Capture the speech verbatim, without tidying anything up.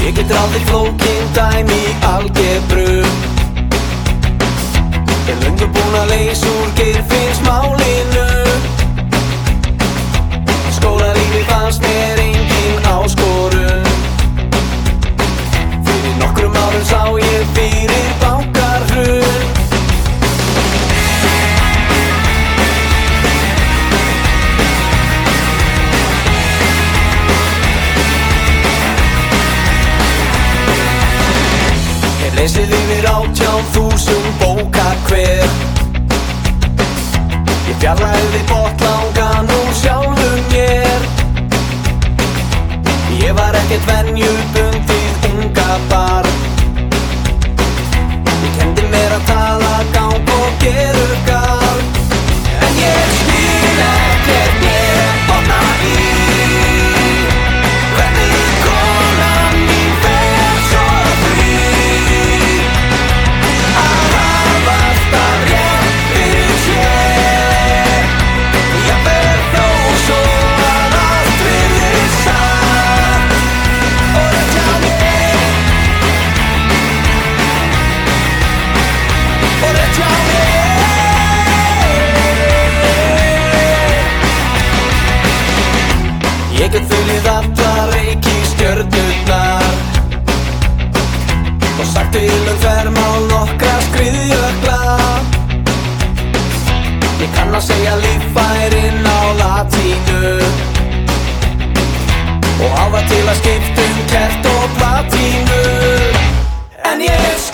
Ég get ráðið flókin dæmi í algebru. Ég er löngu búinn að leysa úr Geirfinnsmálinu. Skólalífið fannst mér engin áskorun. Fyrir nokkrum árum sá ég fyrir bankahrun. Ég lesið yfir átján þúsund bóka hver. Ég fjarlægði botlangan úr sjálfum mér. Ég var ekkert venjubundið unga barn. Ég kenndi mér að tala, ganga og gera garn. En ég skil ekkert ég botna í hvernig konan mín fer svo frí að hafa alltaf rétt fyrir sér. Jafnvel þó svo að allt virðist satt og rétt hjá mér. Og rétt hjá mér. Ég get þulið allar reikistjörnurnar og sagt til um þvermál nokkra skriðjökla. Ég kann að segja líffærin á latínu og á það til að skipta um kert og platínu. En ég